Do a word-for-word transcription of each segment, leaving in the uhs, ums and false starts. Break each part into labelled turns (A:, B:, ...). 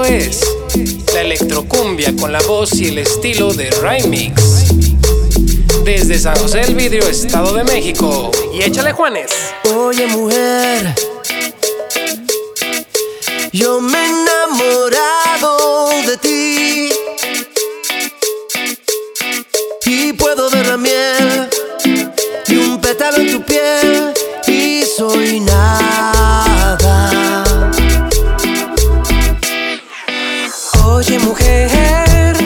A: es la electrocumbia con la voz y el estilo de Remix. Desde San José del Vidrio, Estado de México. Y échale, Juanes.
B: Oye, mujer, yo me he enamorado de ti y puedo ver la miel y un pétalo en tu piel y soy nada. Oye, mujer,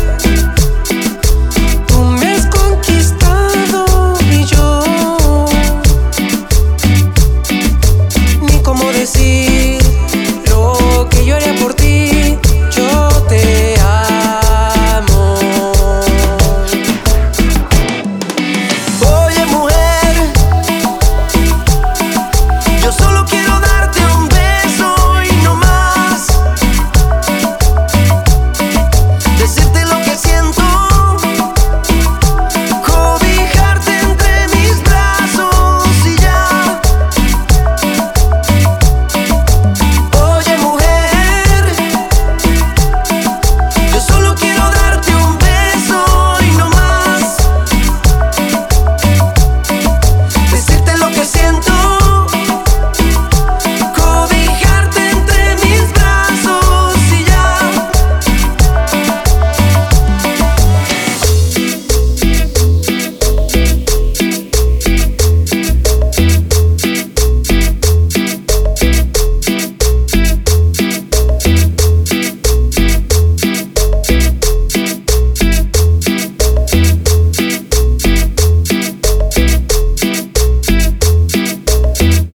B: tú me has conquistado y yo ni cómo decir